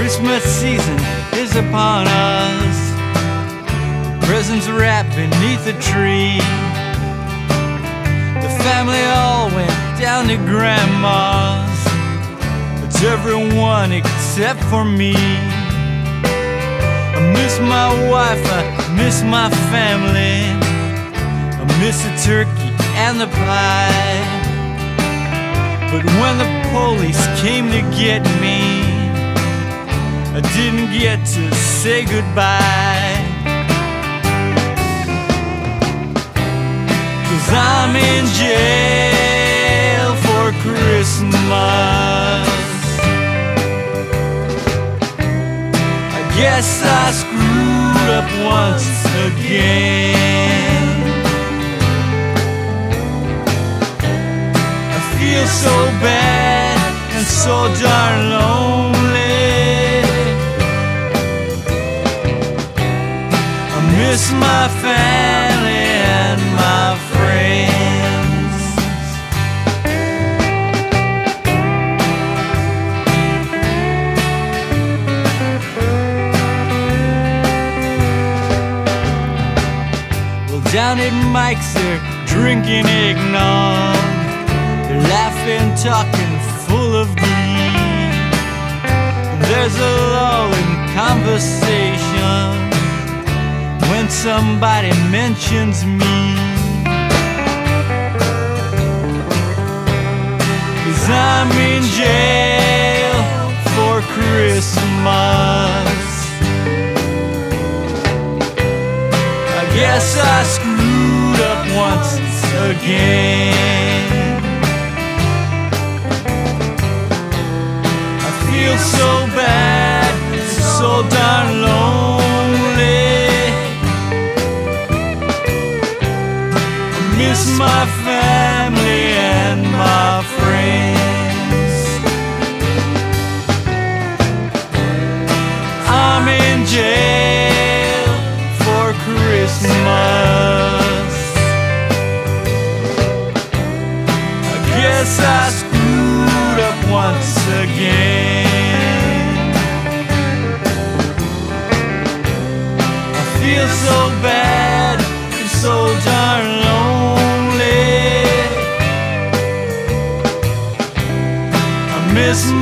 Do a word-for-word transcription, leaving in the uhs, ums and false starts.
Christmas season is upon us. Presents wrapped beneath the tree. The family all went down to Grandma's. It's everyone except for me. I miss my wife, I miss my family. I miss the turkey and the pie. But when the police came to get me, I didn't get to say goodbye. 'Cause I'm in jail for Christmas. I guess I screwed up once again. I feel so bad and so darn lonely. I miss my family and my friends. Well, down at Mike's they're drinking eggnog. They're laughing, talking, full of glee. There's a lull in conversation when somebody mentions me. 'Cause I'm in jail for Christmas. I guess I screwed up once again. I feel so bad, so darn lonely. I miss my family and my friends. I'm in jail for Christmas. I guess I screwed up once again. I feel so bad and so darn lonely. I miss